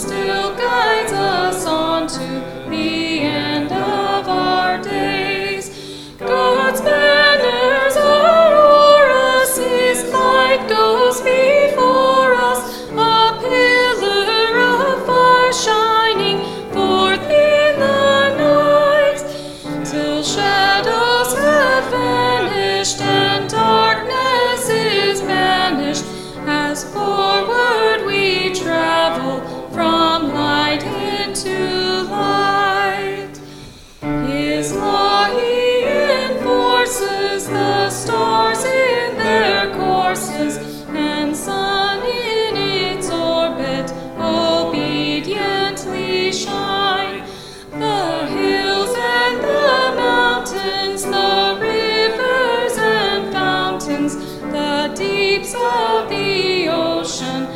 still guides us on to the end of our days. God's banners are o'er us, His light goes before us, a pillar of fire shining forth in the night, till shadows have vanished and darkness is banished, as forward we travel from light into light. His law He enforces, the stars in their courses, and sun in its orbit obediently shine. The hills and the mountains, the rivers and fountains, the deeps of the ocean,